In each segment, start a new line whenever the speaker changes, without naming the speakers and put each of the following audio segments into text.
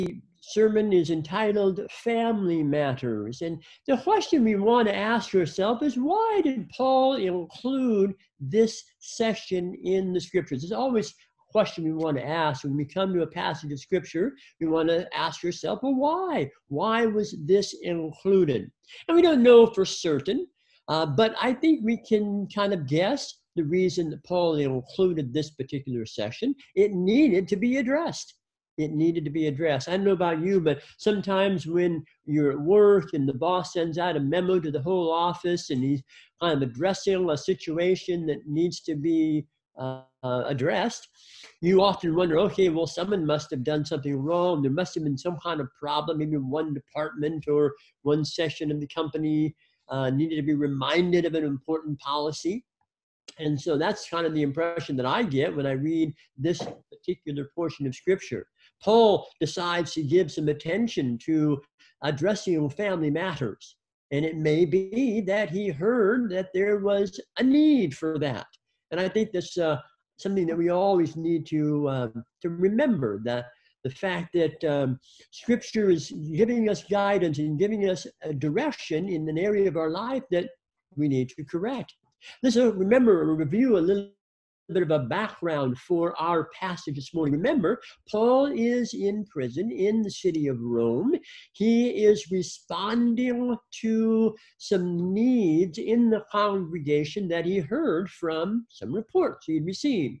sermon is entitled Family Matters. And the question we want to ask ourselves is, why did Paul include this section in the scriptures? There's always a question we want to ask when we come to a passage of scripture. We want to ask ourselves, well, why? Why was this included? And we don't know for certain, but I think we can kind of guess the reason that Paul included this particular section. It needed to be addressed. It needed to be addressed. I don't know about you, but sometimes when you're at work and the boss sends out a memo to the whole office and he's kind of addressing a situation that needs to be addressed, you often wonder, okay, well, someone must have done something wrong. There must have been some kind of problem. Maybe one department or one section of the company needed to be reminded of an important policy. And so that's kind of the impression that I get when I read this particular portion of scripture. Paul decides to give some attention to addressing family matters. And it may be that he heard that there was a need for that. And I think that's something that we always need to remember, that the fact that scripture is giving us guidance and giving us a direction in an area of our life that we need to correct. Let's review a little bit of a background for our passage this morning. Remember, Paul is in prison in the city of Rome. He is responding to some needs in the congregation that he heard from some reports he'd received.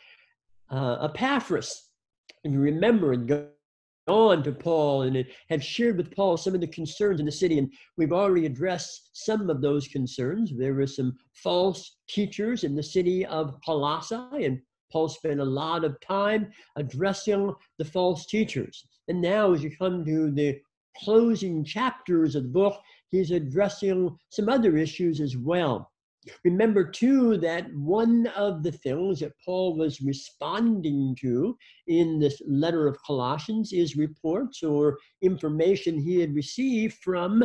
Epaphras, and you remember, on to Paul and had shared with Paul some of the concerns in the city, and we've already addressed some of those concerns. There were some false teachers in the city of Colossae, and Paul spent a lot of time addressing the false teachers. And now, as you come to the closing chapters of the book, he's addressing some other issues as well. Remember, too, that one of the things that Paul was responding to in this letter of Colossians is reports or information he had received from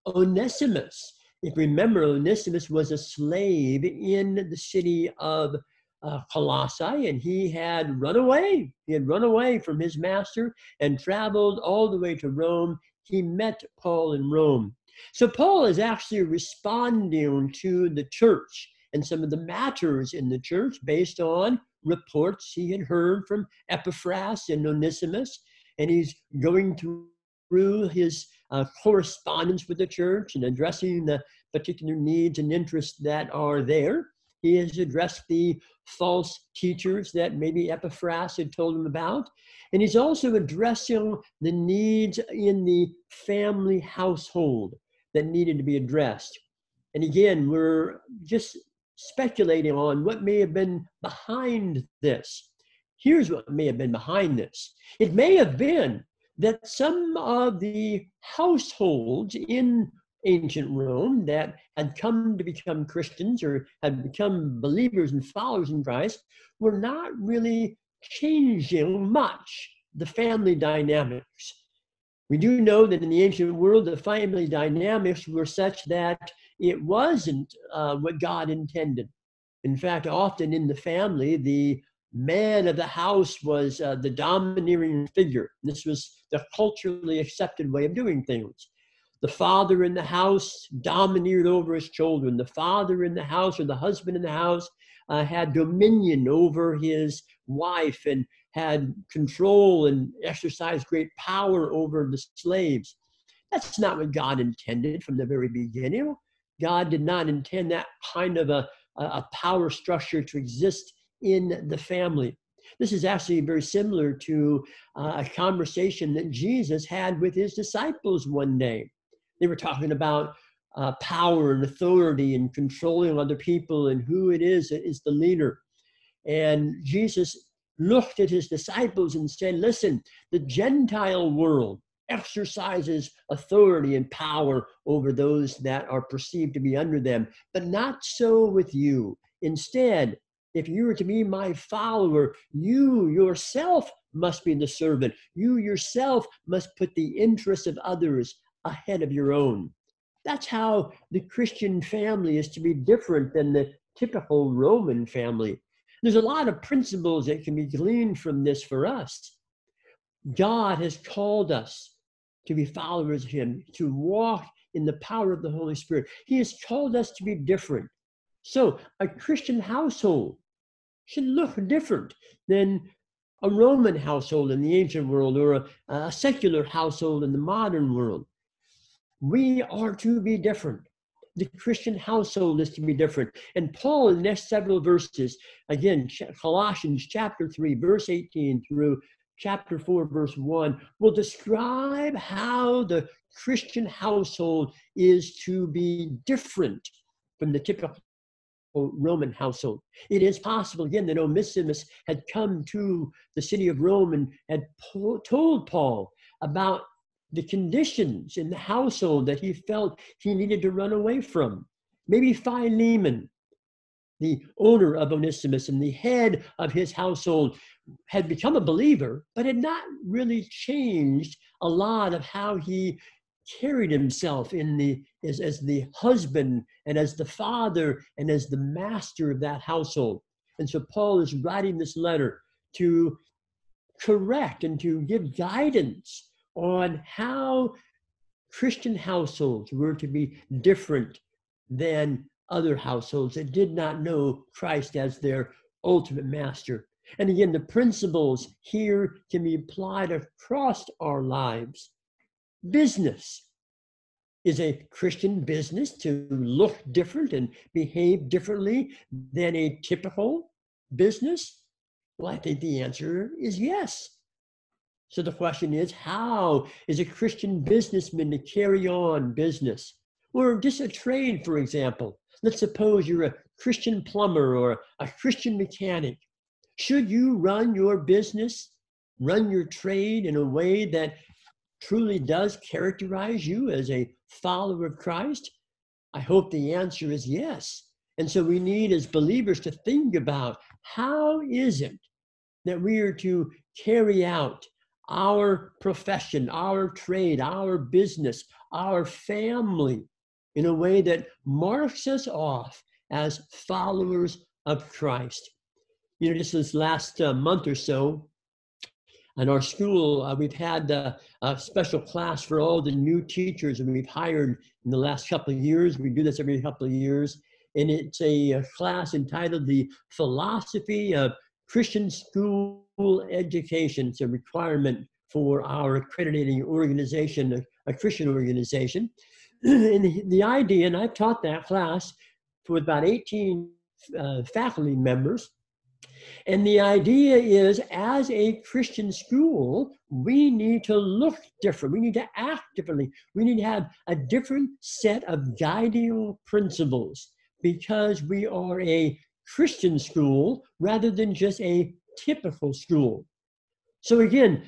Onesimus. If you remember, Onesimus was a slave in the city of Colossae, and he had run away. He had run away from his master and traveled all the way to Rome. He met Paul in Rome. So Paul is actually responding to the church and some of the matters in the church based on reports he had heard from Epaphras and Onesimus. And he's going through his correspondence with the church and addressing the particular needs and interests that are there. He has addressed the false teachers that maybe Epaphras had told him about. And he's also addressing the needs in the family household that needed to be addressed. And again, we're just speculating on what may have been behind this. Here's what may have been behind this. It may have been that some of the households in ancient Rome that had come to become Christians or had become believers and followers in Christ were not really changing much the family dynamics. We do know that in the ancient world, the family dynamics were such that it wasn't what God intended. In fact, often in the family, the man of the house was the domineering figure. This was the culturally accepted way of doing things. The father in the house domineered over his children. The father in the house, or the husband in the house, had dominion over his wife and had control and exercised great power over the slaves. That's not what God intended from the very beginning. God did not intend that kind of a power structure to exist in the family. This is actually very similar to a conversation that Jesus had with his disciples one day. They were talking about power and authority and controlling other people and who it is that is the leader. And Jesus looked at his disciples and said, listen, the Gentile world exercises authority and power over those that are perceived to be under them, but not so with you. Instead, if you are to be my follower, you yourself must be the servant. You yourself must put the interests of others ahead of your own. That's how the Christian family is to be different than the typical Roman family. There's a lot of principles that can be gleaned from this for us. God has called us to be followers of him, to walk in the power of the Holy Spirit. He has called us to be different. So a Christian household should look different than a Roman household in the ancient world or a secular household in the modern world. We are to be different. The Christian household is to be different. And Paul, in the next several verses, again, Colossians chapter 3, verse 18 through chapter 4, verse 1, will describe how the Christian household is to be different from the typical Roman household. It is possible, again, that Onesimus had come to the city of Rome and had told Paul about the conditions in the household that he felt he needed to run away from. Maybe Philemon, the owner of Onesimus and the head of his household, had become a believer, but had not really changed a lot of how he carried himself as the husband and as the father and as the master of that household. And so Paul is writing this letter to correct and to give guidance on how Christian households were to be different than other households that did not know Christ as their ultimate master. And again, the principles here can be applied across our lives. Business. Is a Christian business to look different and behave differently than a typical business? Well, I think the answer is yes. So the question is, how is a Christian businessman to carry on business? Or just a trade, for example. Let's suppose you're a Christian plumber or a Christian mechanic. Should you run your business, run your trade in a way that truly does characterize you as a follower of Christ? I hope the answer is yes. And so we need, as believers, to think about how is it that we are to carry out our profession, our trade, our business, our family in a way that marks us off as followers of Christ. Just this last month or so, in our school, we've had a special class for all the new teachers that we've hired in the last couple of years. We do this every couple of years. And it's a class entitled The Philosophy of Christian School Education. It's a requirement for our accrediting organization, a Christian organization. And the idea, and I've taught that class for about 18 faculty members. And the idea is, as a Christian school, we need to look different. We need to act differently. We need to have a different set of guiding principles because we are a Christian school rather than just a typical school. So again,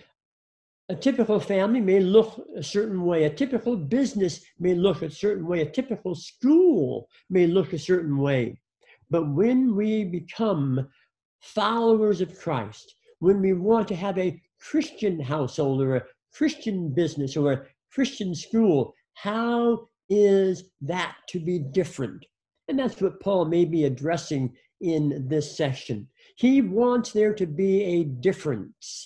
a typical family may look a certain way. A typical business may look a certain way. A typical school may look a certain way. But when we become followers of Christ, when we want to have a Christian household or a Christian business or a Christian school, how is that to be different? And that's what Paul may be addressing in this section. He wants there to be a difference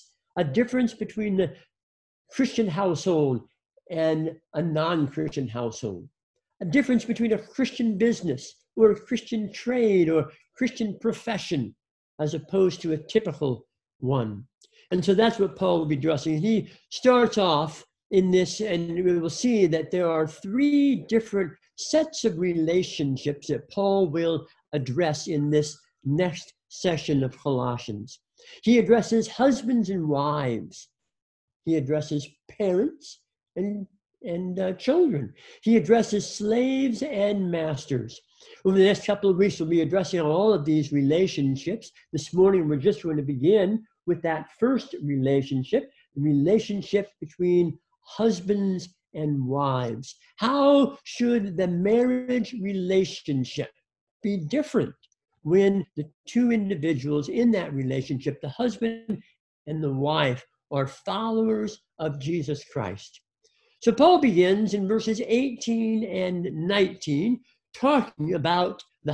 between the Christian household and a non-Christian household, a difference between a Christian business or a Christian trade or Christian profession, as opposed to a typical one. And so that's what Paul will be addressing. He starts off in this, and we will see that there are three different sets of relationships that Paul will address in this next session of Colossians. He addresses husbands and wives. He addresses parents and children. He addresses slaves and masters. Over the next couple of weeks, we'll be addressing all of these relationships. This morning, we're just going to begin with that first relationship, the relationship between husbands and wives. How should the marriage relationship be different when the two individuals in that relationship, the husband and the wife, are followers of Jesus Christ? So Paul begins in verses 18 and 19 talking about the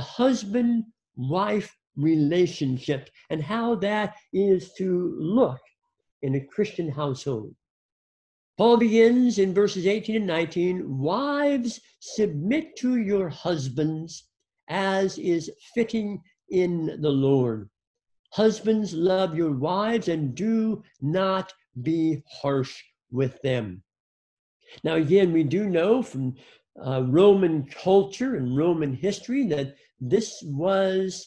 husband-wife relationship and how that is to look in a Christian household. Paul begins in verses 18 and 19, wives, submit to your husbands as is fitting in the Lord. Husbands, love your wives and do not be harsh with them. Now, again, we do know from Roman culture and Roman history that this was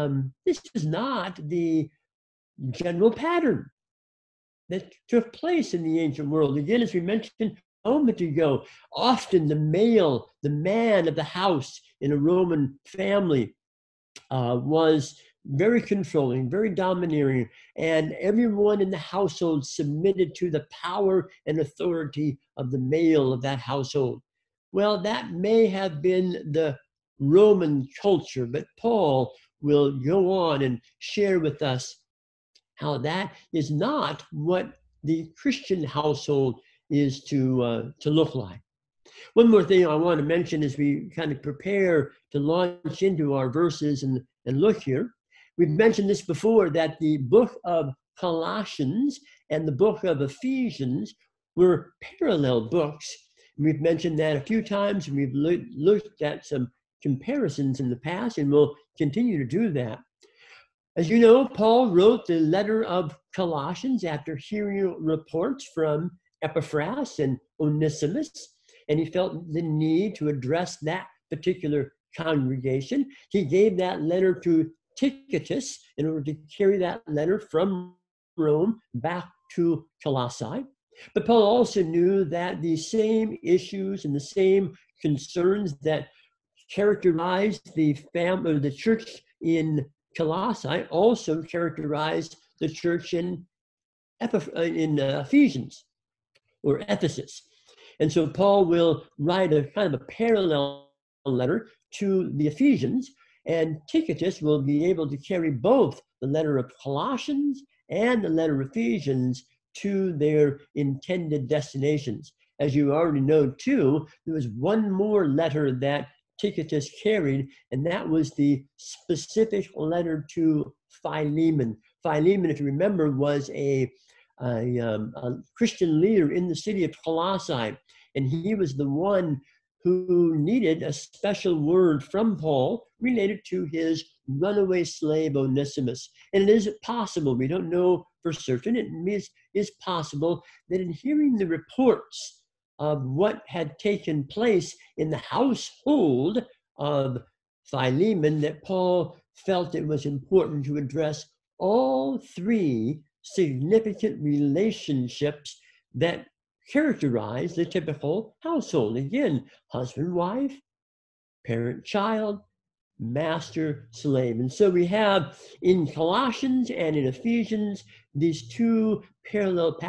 not the general pattern that took place in the ancient world. Again, as we mentioned a moment ago, often the man of the house in a Roman family was very controlling, very domineering, and everyone in the household submitted to the power and authority of the male of that household. Well, that may have been the Roman culture, but Paul will go on and share with us how that is not what the Christian household is to look like. One more thing I want to mention as we kind of prepare to launch into our verses and look here. We've mentioned this before, that the book of Colossians and the book of Ephesians were parallel books. We've mentioned that a few times, and we've looked at some comparisons in the past, and we'll continue to do that. As you know, Paul wrote the letter of Colossians after hearing reports from Epaphras and Onesimus, and he felt the need to address that particular congregation. He gave that letter to Tychicus in order to carry that letter from Rome back to Colossae. But Paul also knew that the same issues and the same concerns that characterized the church in Colossae also characterized the church in Ephesians or Ephesus. And so Paul will write a kind of a parallel letter to the Ephesians, and Tychicus will be able to carry both the letter of Colossians and the letter of Ephesians to their intended destinations. As you already know, too, there was one more letter that Tychicus carried, and that was the specific letter to Philemon. Philemon, if you remember, was a Christian leader in the city of Colossae, and he was the one who needed a special word from Paul related to his runaway slave Onesimus. And it is possible, we don't know for certain, it is possible that in hearing the reports of what had taken place in the household of Philemon, that Paul felt it was important to address all three significant relationships that characterize the typical household. Again, husband, wife, parent, child, master, slave. And so we have in Colossians and in Ephesians these two parallel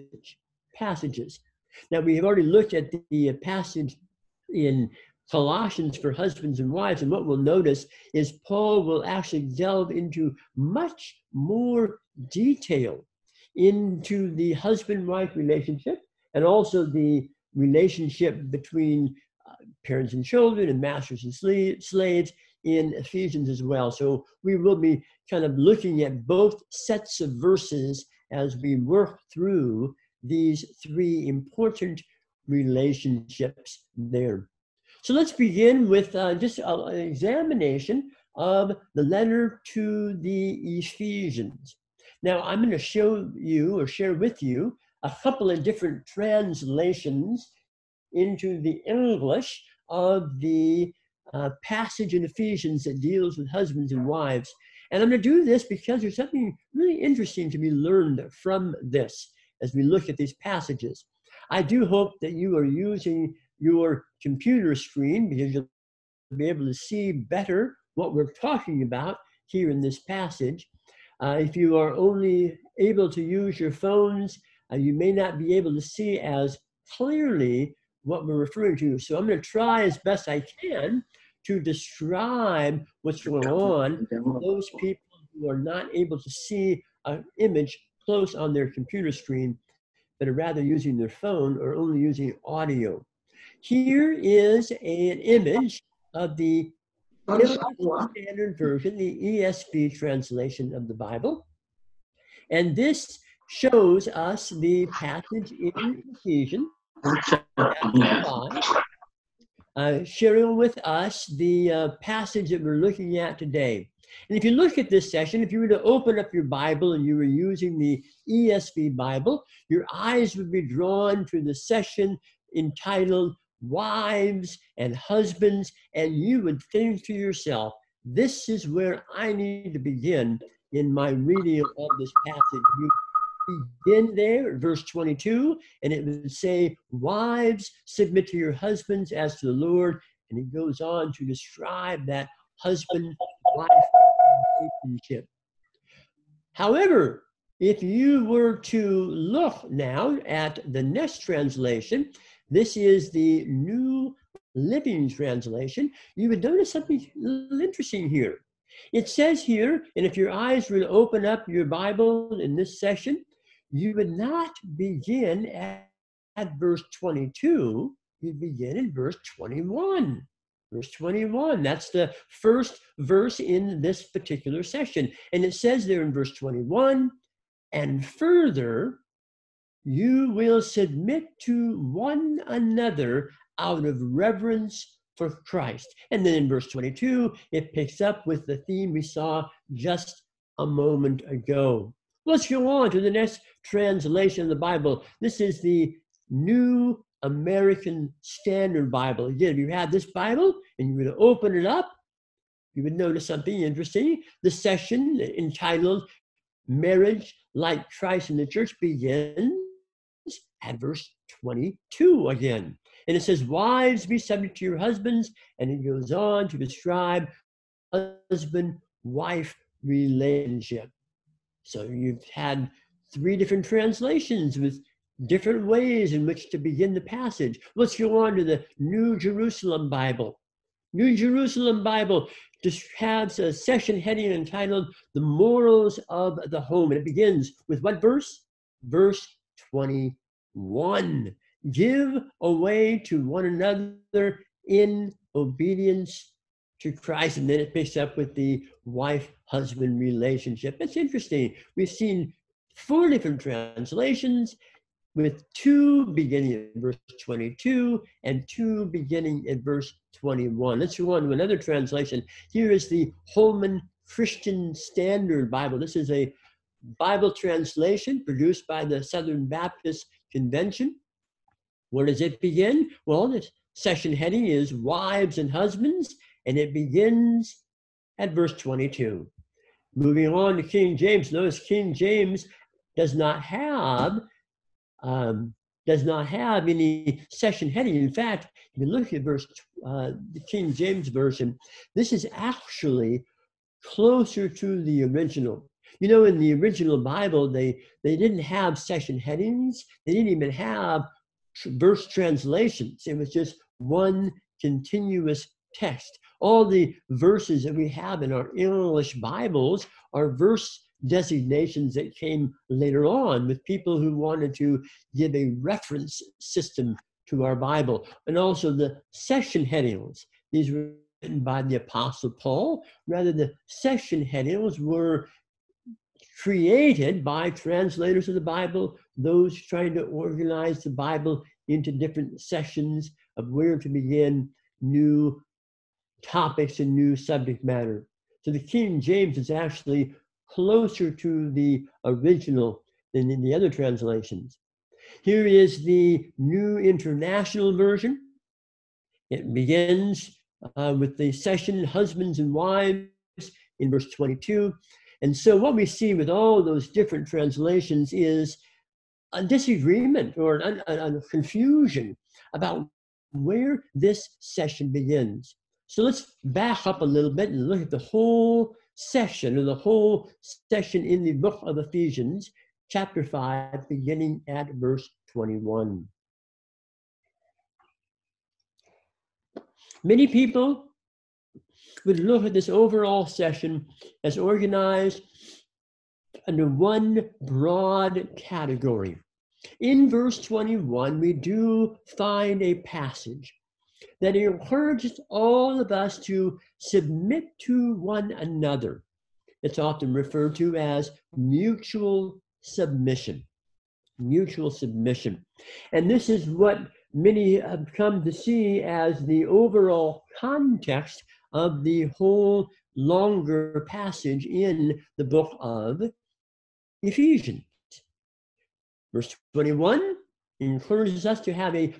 passages. Now, we have already looked at the passage in Colossians for husbands and wives, and what we'll notice is Paul will actually delve into much more detail into the husband-wife relationship, and also the relationship between parents and children and masters and slaves in Ephesians as well. So we will be kind of looking at both sets of verses as we work through these three important relationships there. So let's begin with just an examination of the letter to the Ephesians. Now, I'm going to show you or share with you a couple of different translations into the English of the passage in Ephesians that deals with husbands and wives. And I'm going to do this because there's something really interesting to be learned from this as we look at these passages. I do hope that you are using your computer screen because you'll be able to see better what we're talking about here in this passage. If you are only able to use your phones, you may not be able to see as clearly what we're referring to. So I'm going to try as best I can to describe what's going on for those people who are not able to see an image close on their computer screen, but are rather using their phone or only using audio. Here is an image of the English Standard Version, the ESV translation of the Bible. And this shows us the passage in Ephesians chapter 5, sharing with us the passage that we're looking at today. And if you look at this session, if you were to open up your Bible and you were using the ESV Bible, your eyes would be drawn to the session entitled Wives and Husbands, and you would think to yourself, this is where I need to begin in my reading of this passage. You begin there at verse 22, and it would say, wives, submit to your husbands as to the Lord. And he goes on to describe that husband-wife relationship. However, if you were to look now at the next translation, this is the New Living Translation, you would notice something a little interesting here. It says here, and if your eyes were to open up your Bible in this session, you would not begin at verse 22, you'd begin in verse 21. Verse 21, that's the first verse in this particular session. And it says there in verse 21, and further, you will submit to one another out of reverence for Christ. And then in verse 22, it picks up with the theme we saw just a moment ago. Let's go on to the next translation of the Bible. This is the New American Standard Bible. Again, if you had this Bible and you were to open it up, you would notice something interesting. The session entitled Marriage Like Christ in the Church begins at verse 22 again. And it says, wives, be subject to your husbands. And it goes on to describe husband-wife relationship. So you've had 3 different translations with different ways in which to begin the passage. Let's go on to the New Jerusalem Bible. New Jerusalem Bible just has a session heading entitled The Morals of the Home. And it begins with what verse? Verse 21. Give away to one another in obedience to Christ. And then it picks up with the wife-husband relationship. It's interesting. We've seen 4 different translations, with 2 beginning at verse 22 and 2 beginning at verse 21. Let's go on to another translation. Here is the Holman Christian Standard Bible. This is a Bible translation produced by the Southern Baptist Convention. Where does it begin? Well, the session heading is Wives and Husbands, and it begins at verse 22. Moving on to King James. Notice King James does not have any session heading. In fact, if you look at the King James Version, this is actually closer to the original. You know, in the original Bible, they didn't have session headings. They didn't even have verse translations. It was just one continuous text. All the verses that we have in our English Bibles are verse designations that came later on with people who wanted to give a reference system to our Bible. And also the session headings. These were written by the Apostle Paul. Rather, the session headings were created by translators of the Bible, those trying to organize the Bible into different sessions of where to begin new topics and new subject matter. So the King James is actually closer to the original than in the other translations. Here is the New International Version. It begins with the session Husbands and Wives in verse 22. And so what we see with all those different translations is a disagreement or a confusion about where this session begins. So let's back up a little bit and look at the whole session, or the whole session in the book of Ephesians, chapter 5, beginning at verse 21. Many people would look at this overall session as organized under one broad category. In verse 21, we do find a passage that encourages all of us to submit to one another. It's often referred to as mutual submission. Mutual submission. And this is what many have come to see as the overall context of the whole longer passage in the book of Ephesians. Verse 21 encourages us to have a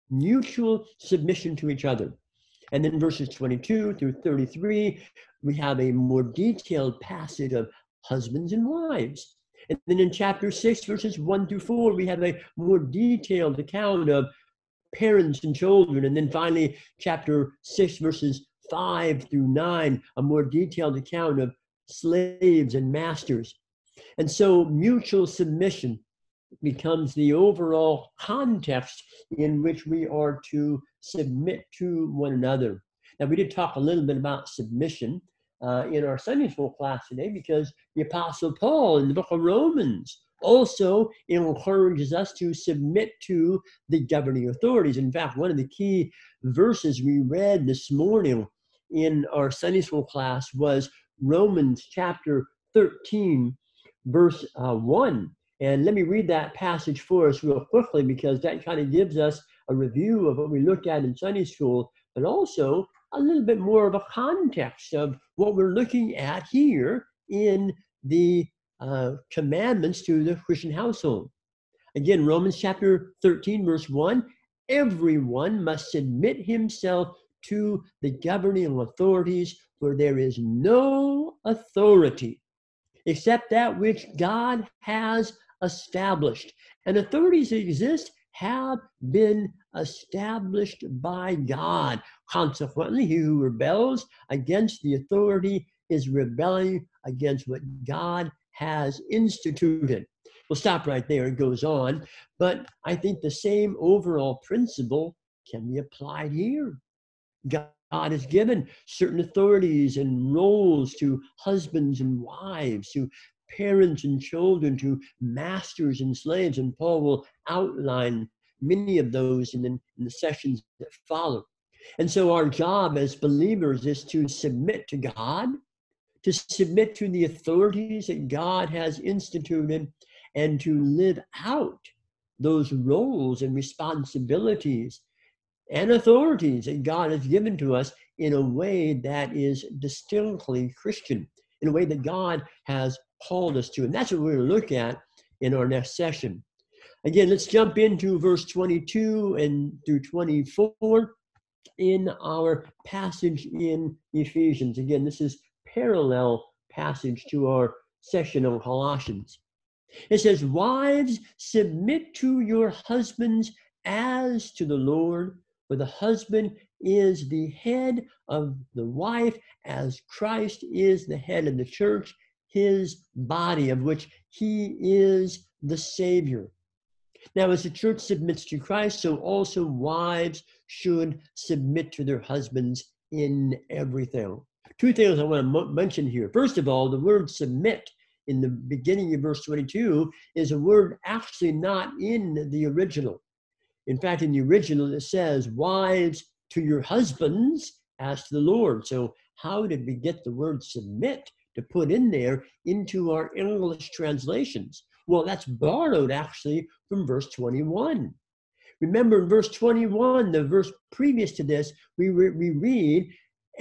mutual submission to each other. And then verses 22 through 33, we have a more detailed passage of husbands and wives. And then in chapter 6, verses 1 through 4, we have a more detailed account of parents and children. And then finally, chapter 6, verses 5 through 9, a more detailed account of slaves and masters. And so mutual submission becomes the overall context in which we are to submit to one another. Now, we did talk a little bit about submission in our Sunday school class today, because the Apostle Paul in the book of Romans also encourages us to submit to the governing authorities. In fact, one of the key verses we read this morning in our Sunday school class was Romans chapter 13, verse 1. And let me read that passage for us real quickly, because that kind of gives us a review of what we looked at in Sunday school, but also a little bit more of a context of what we're looking at here in the commandments to the Christian household. Again, Romans chapter 13, verse 1, everyone must submit himself to the governing authorities, for there is no authority except that which God has established. And authorities that exist have been established by God. Consequently, he who rebels against the authority is rebelling against what God has instituted. We'll stop right there. It goes on. But I think the same overall principle can be applied here. God has given certain authorities and roles to husbands and wives, to parents and children, to masters and slaves. And Paul will outline many of those in the sessions that follow. And so our job as believers is to submit to God, to submit to the authorities that God has instituted, and to live out those roles and responsibilities and authorities that God has given to us in a way that is distinctly Christian, in a way that God has called us to. And that's what we're going to look at in our next session. Again, let's jump into verse 22 and through 24 in our passage in Ephesians. Again, this is parallel passage to our session on Colossians. It says, wives, submit to your husbands as to the Lord, for the husband is the head of the wife, as Christ is the head of the church, his body, of which he is the Savior. Now, as the church submits to Christ, so also wives should submit to their husbands in everything. Two things I want to mention here. First of all, the word submit in the beginning of verse 22 is a word actually not in the original. In fact, in the original, it says, wives to your husbands as to the Lord. So how did we get the word submit to put in there into our English translations? Well, that's borrowed actually from verse 21. Remember in verse 21, the verse previous to this, we read,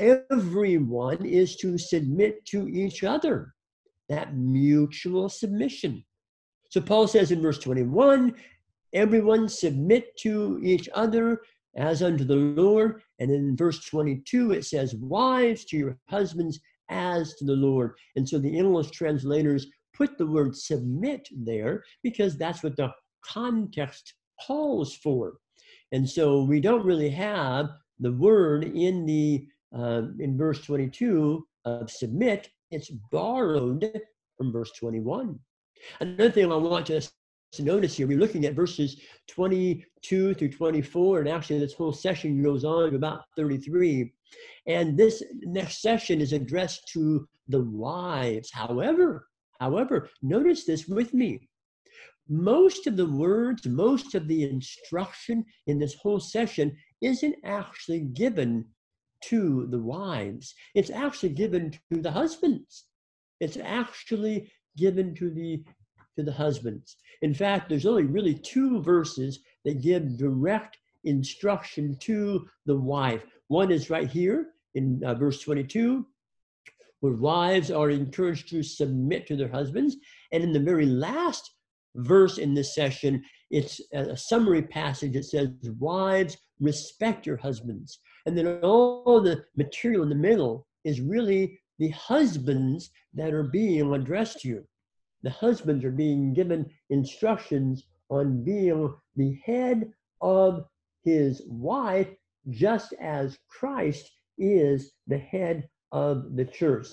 everyone is to submit to each other. That mutual submission. So Paul says in verse 21, everyone submit to each other as unto the Lord. And in verse 22, it says, wives to your husbands as to the Lord. And so the English translators put the word submit there because that's what the context calls for. And so we don't really have the word in verse 22 of submit. It's borrowed from verse 21. Another thing I want us to notice here, we're looking at verses 22 through 24, and actually this whole session goes on to about 33. And this next session is addressed to the wives. However, notice this with me. Most of the words, most of the instruction in this whole session isn't actually given to the wives. It's actually given to the husbands. It's actually given to the to the husbands. In fact, there's only really two verses that give direct instruction to the wife. One is right here in verse 22, where wives are encouraged to submit to their husbands. And in the very last verse in this session, it's a summary passage. It says, wives, respect your husbands. And then all the material in the middle is really the husbands that are being addressed here. The husbands are being given instructions on being the head of his wife, just as Christ is the head of the church.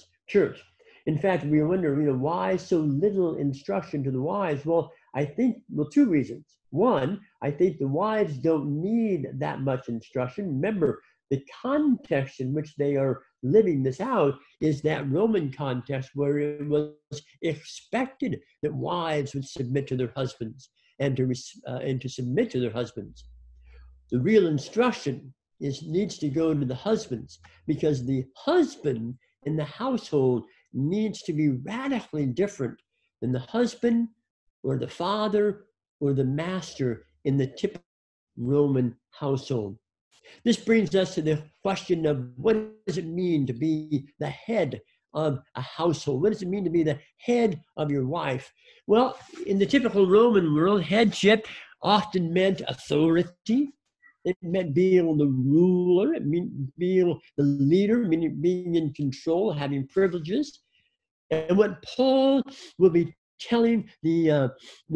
In fact, we wonder, why so little instruction to the wives? Well, I think, two reasons. One, I think the wives don't need that much instruction. Remember, the context in which they are living this out is that Roman context where it was expected that wives would submit to their husbands and to submit to their husbands. The real instruction needs to go to the husbands, because the husband in the household needs to be radically different than the husband or the father or the master in the typical Roman household. This brings us to the question of, what does it mean to be the head of a household? What does it mean to be the head of your wife? Well, in the typical Roman world, headship often meant authority. It meant being the ruler. It meant being the leader, meaning being in control, having privileges. And what Paul will be telling the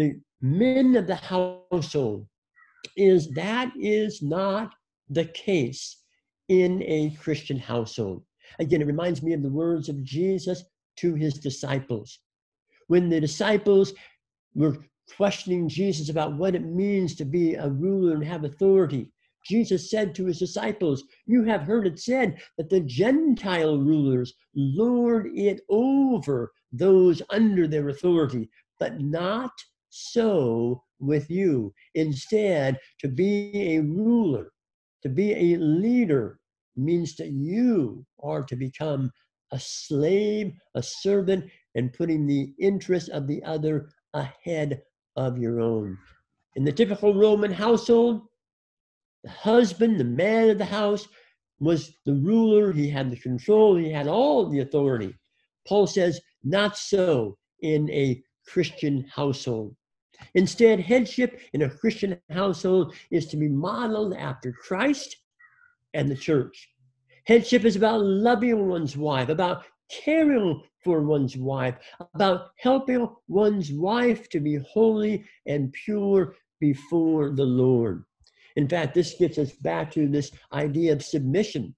men of the household is that is not the case in a Christian household. Again, it reminds me of the words of Jesus to his disciples. When the disciples were questioning Jesus about what it means to be a ruler and have authority, Jesus said to his disciples, you have heard it said that the Gentile rulers lord it over those under their authority, but not so with you. Instead, to be a ruler, to be a leader, means that you are to become a slave, a servant, and putting the interest of the other ahead of your own. In the typical Roman household, the husband, the man of the house, was the ruler. He had the control. He had all the authority. Paul says, not so in a Christian household. Instead, headship in a Christian household is to be modeled after Christ and the church. Headship is about loving one's wife, about caring for one's wife, about helping one's wife to be holy and pure before the Lord. In fact, this gets us back to this idea of submission.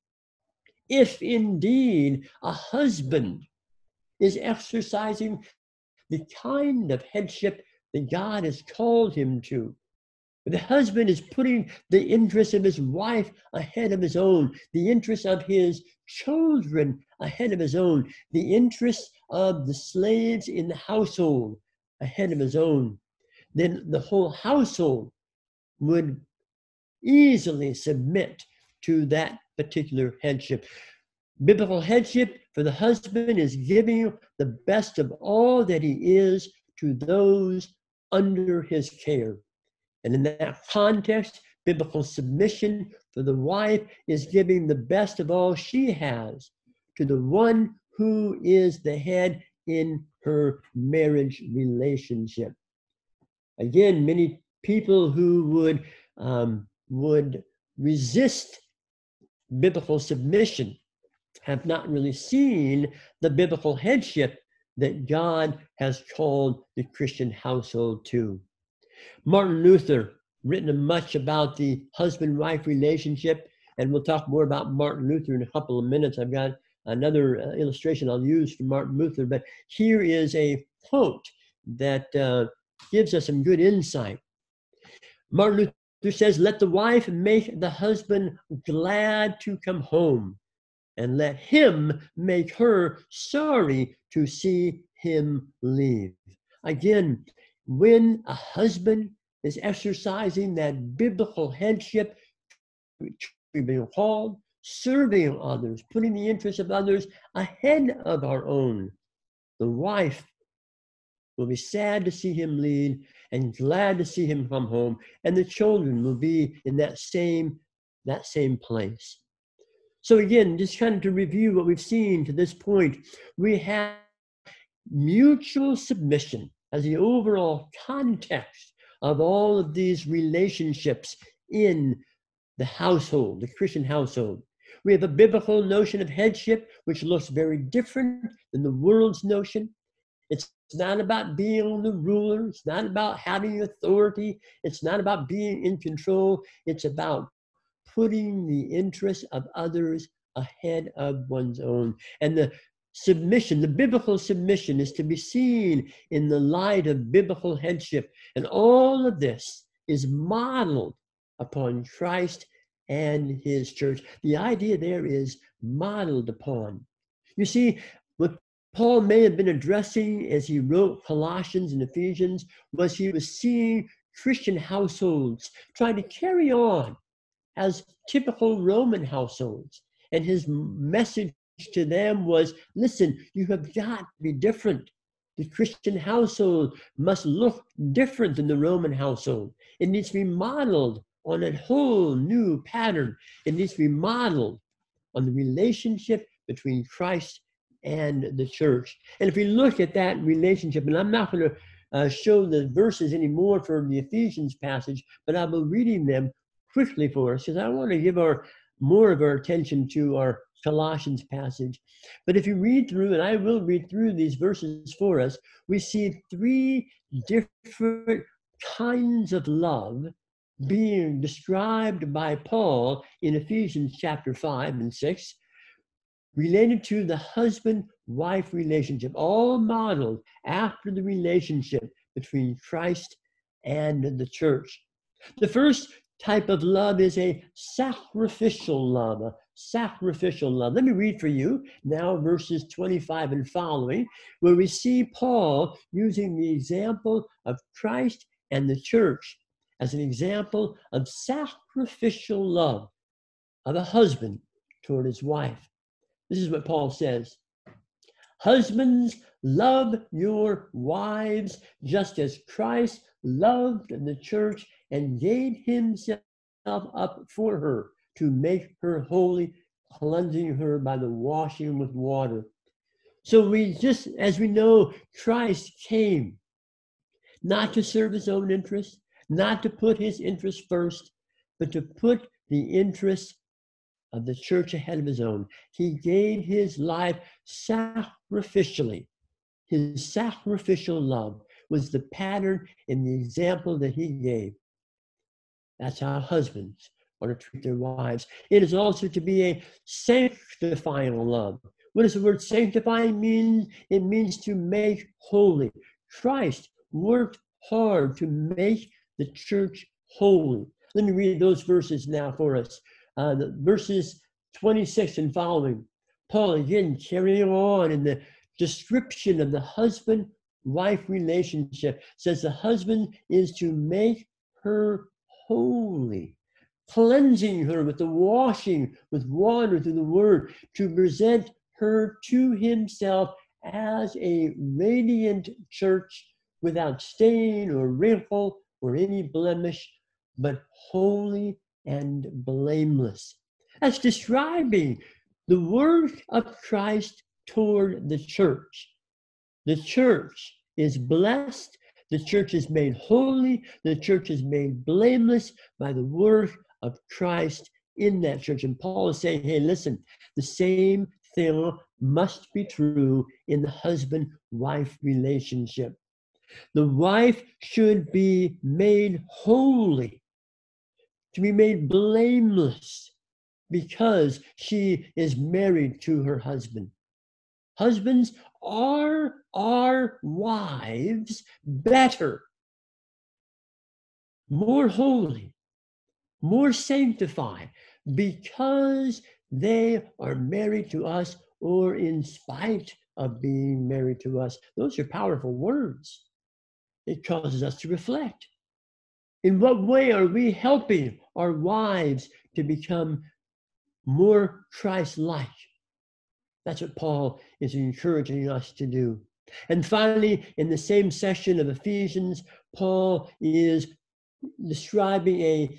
If indeed a husband is exercising the kind of headship that God has called him to, the husband is putting the interests of his wife ahead of his own, the interests of his children ahead of his own, the interests of the slaves in the household ahead of his own, then the whole household would easily submit to that particular headship. Biblical headship for the husband is giving the best of all that he is to those under his care. And in that context, biblical submission for the wife is giving the best of all she has to the one who is the head in her marriage relationship. Again, many people who would resist biblical submission have not really seen the biblical headship that God has called the Christian household to. Martin Luther, written much about the husband-wife relationship, and we'll talk more about Martin Luther in a couple of minutes. I've got another illustration I'll use for Martin Luther, but here is a quote that gives us some good insight. Martin Luther says, let the wife make the husband glad to come home, and let him make her sorry to see him leave. Again, when a husband is exercising that biblical headship, we've been called, serving others, putting the interests of others ahead of our own, the wife will be sad to see him lead and glad to see him come home. And the children will be in that same place. So again, just kind of to review what we've seen to this point, we have mutual submission as the overall context of all of these relationships in the household, the Christian household. We have a biblical notion of headship, which looks very different than the world's notion. It's not about being the ruler. It's not about having authority. It's not about being in control. It's about putting the interests of others ahead of one's own. And the submission, the biblical submission, is to be seen in the light of biblical headship. And all of this is modeled upon Christ and his church. The idea there is modeled upon. You see, what Paul may have been addressing as he wrote Colossians and Ephesians was he was seeing Christian households trying to carry on as typical Roman households. And his message to them was, listen, you have got to be different. The Christian household must look different than the Roman household. It needs to be modeled on a whole new pattern. It needs to be modeled on the relationship between Christ and the church. And if we look at that relationship, and I'm not going to show the verses anymore for the Ephesians passage, but I'll be reading them quickly for us because I want to give more of our attention to our Colossians passage. But if you read through, and I will read through these verses for us, we see three different kinds of love being described by Paul in Ephesians chapter 5 and 6, related to the husband-wife relationship, all modeled after the relationship between Christ and the church. The first type of love is a sacrificial love, Let me read for you now verses 25 and following, where we see Paul using the example of Christ and the church as an example of sacrificial love of a husband toward his wife. This is what Paul says. Husbands, love your wives just as Christ loved the church and gave himself up for her to make her holy, cleansing her by the washing with water. So as we know, Christ came not to serve his own interests, not to put his interests first, but to put the interests of the church ahead of his own. He gave his life sacrificially. His sacrificial love was the pattern and the example that he gave. That's how husbands are to treat their wives. It is also to be a sanctifying love. What does the word sanctifying mean? It means to make holy. Christ worked hard to make the church holy. Let me read those verses now for us. The verses 26 and following. Paul again carrying on in the description of the husband-wife relationship, says the husband is to make her holy, cleansing her with the washing with water through the word, to present her to himself as a radiant church without stain or wrinkle or any blemish, but holy and blameless. That's describing the work of Christ toward the church. The church is blessed. The church is made holy. The church is made blameless by the work of Christ in that church. And Paul is saying, hey, listen, the same thing must be true in the husband-wife relationship. The wife should be made holy, to be made blameless, because she is married to her husband. Husbands, are our wives better, more holy, more sanctified, because they are married to us or in spite of being married to us? Those are powerful words. It causes us to reflect. In what way are we helping our wives to become more Christ-like? That's what Paul is encouraging us to do. And finally, in the same section of Ephesians, Paul is describing a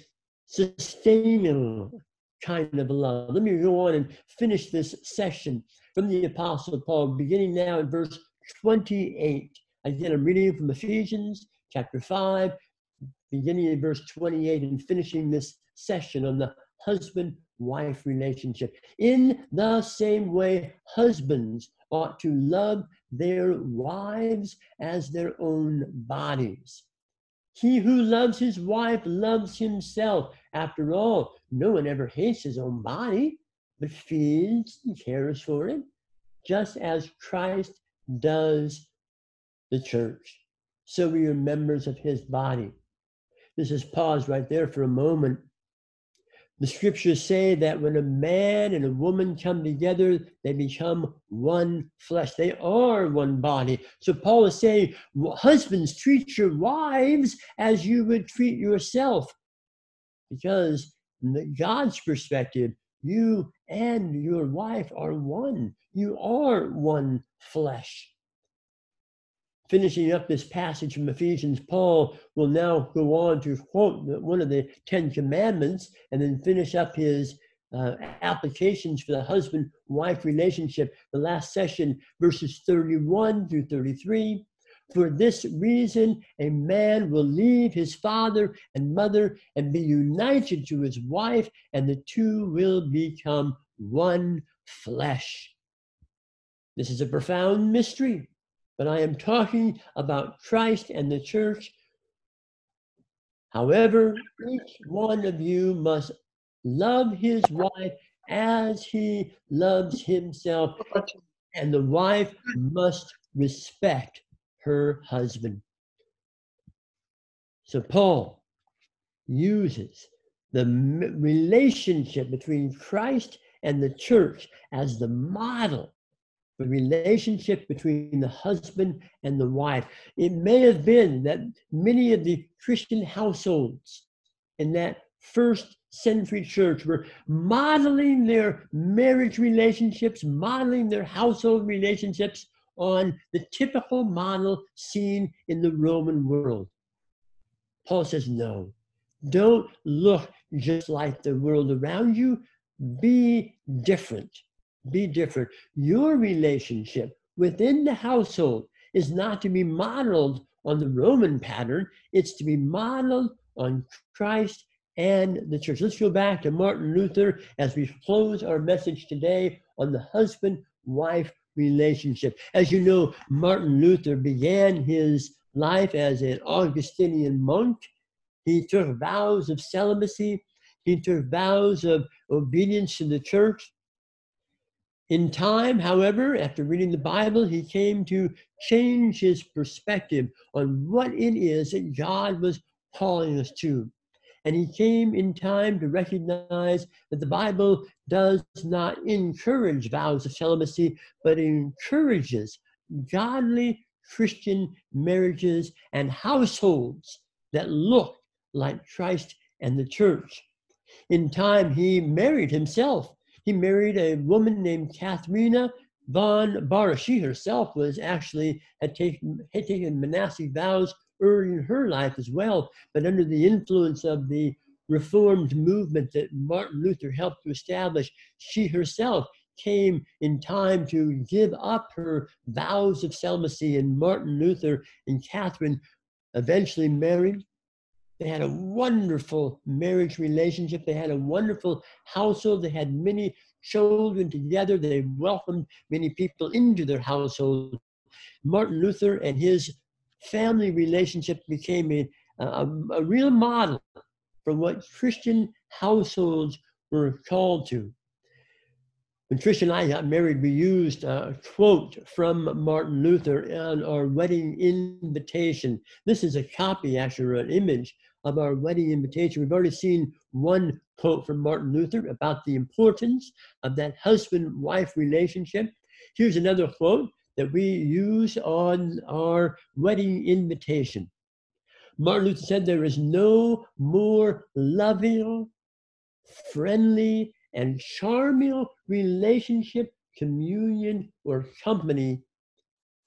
sustainable kind of love. Let me go on and finish this section from the Apostle Paul, beginning now in verse 28. Again, I'm reading from Ephesians chapter 5, beginning in verse 28 and finishing this session on the husband-wife relationship. In the same way, husbands ought to love their wives as their own bodies. He who loves his wife loves himself. After all, no one ever hates his own body, but feeds and cares for it, just as Christ does the church. So we are members of his body. This is pause right there for a moment. The scriptures say that when a man and a woman come together, they become one flesh. They are one body. So Paul is saying, husbands, treat your wives as you would treat yourself. Because in God's perspective, you and your wife are one. You are one flesh. Finishing up this passage from Ephesians, Paul will now go on to quote one of the 10 Commandments and then finish up his applications for the husband-wife relationship. The last session, verses 31 through 33. For this reason, a man will leave his father and mother and be united to his wife, and the two will become one flesh. This is a profound mystery. But I am talking about Christ and the church. However, each one of you must love his wife as he loves himself, and the wife must respect her husband. So Paul uses the relationship between Christ and the church as the model, the relationship between the husband and the wife. It may have been that many of the Christian households in that first century church were modeling their marriage relationships, modeling their household relationships on the typical model seen in the Roman world. Paul says, no, don't look just like the world around you. Be different. Be different. Your relationship within the household is not to be modeled on the Roman pattern. It's to be modeled on Christ and the church. Let's go back to Martin Luther as we close our message today on the husband-wife relationship. As you know, Martin Luther began his life as an Augustinian monk. He took vows of celibacy. He took vows of obedience to the church. In time, however, after reading the Bible, he came to change his perspective on what it is that God was calling us to. And he came in time to recognize that the Bible does not encourage vows of celibacy, but encourages godly Christian marriages and households that look like Christ and the church. In time, he married himself. He married a woman named Katharina von Bora. She herself was actually had taken monastic vows early in her life as well, but under the influence of the Reformed movement that Martin Luther helped to establish, she herself came in time to give up her vows of celibacy, and Martin Luther and Catherine eventually married. They had a wonderful marriage relationship. They had a wonderful household. They had many children together. They welcomed many people into their household. Martin Luther and his family relationship became a real model for what Christian households were called to. When Trish and I got married, we used a quote from Martin Luther on our wedding invitation. This is a copy, actually, or an image of our wedding invitation. We've already seen one quote from Martin Luther about the importance of that husband-wife relationship. Here's another quote that we use on our wedding invitation. Martin Luther said, "There is no more loving, friendly, and charming relationship, communion, or company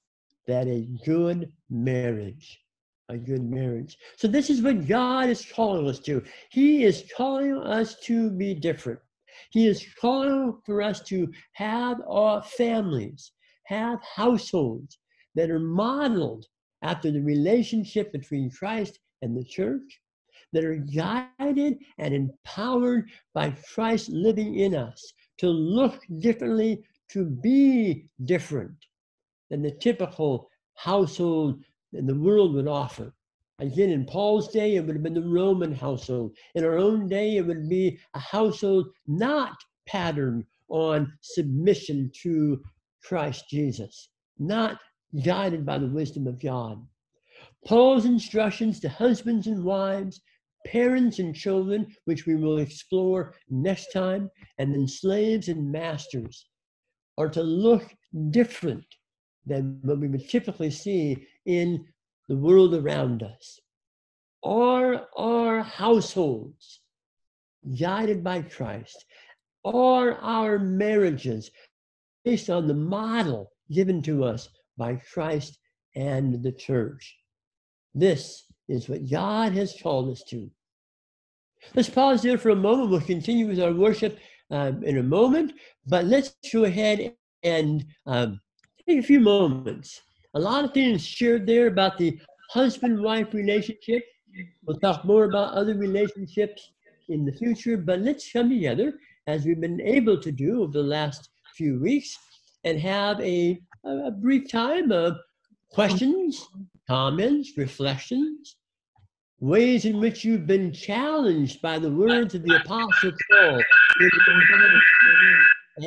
that a good marriage, So this is what God is calling us to. He is calling us to be different. He is calling for us to have our families, have households that are modeled after the relationship between Christ and the church, that are guided and empowered by Christ living in us to look differently, to be different than the typical household that the world would offer. Again, in Paul's day, it would have been the Roman household. In our own day, it would be a household not patterned on submission to Christ Jesus, not guided by the wisdom of God. Paul's instructions to husbands and wives, parents and children, which we will explore next time, and then slaves and masters, are to look different than what we would typically see in the world around us. Are our households guided by Christ? Are our marriages based on the model given to us by Christ and the church? This is what God has called us to. Let's pause there for a moment. We'll continue with our worship in a moment, but let's go ahead and take a few moments. A lot of things shared there about the husband-wife relationship. We'll talk more about other relationships in the future, but let's come together as we've been able to do over the last few weeks and have a brief time of questions, comments, reflections, ways in which you've been challenged by the words of the Apostle Paul